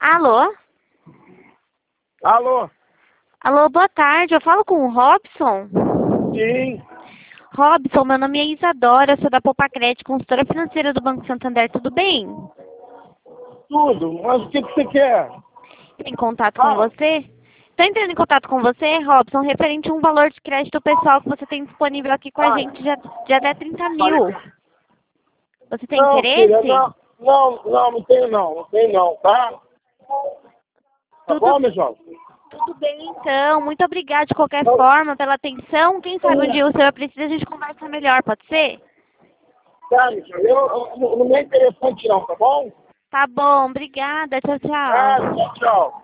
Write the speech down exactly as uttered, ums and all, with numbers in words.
Alô? Alô? Alô, boa tarde. Eu falo com o Robson? Sim. Robson, meu nome é Isadora, sou da Popacred, consultora financeira do Banco Santander. Tudo bem? Tudo. Mas o que, que você quer? Em contato com Fala. você? Estou entrando em contato com você, Robson, referente a um valor de crédito pessoal que você tem disponível aqui com a Ah, gente de, de até trinta falei. mil. Você tem Não, filha, interesse? não. Não, não, não tenho não. Não tenho não, tá? Tá Tudo, bom, meu jovem? tudo bem, então. Muito obrigada de qualquer Então, forma pela atenção. Quem sabe um dia o senhor precisa, a gente conversa melhor, pode ser? tá, meu jovem. Eu, eu, não não é interessante não, tá bom? Tá bom, obrigada. Tchau, Ah, tchau. tchau, tchau.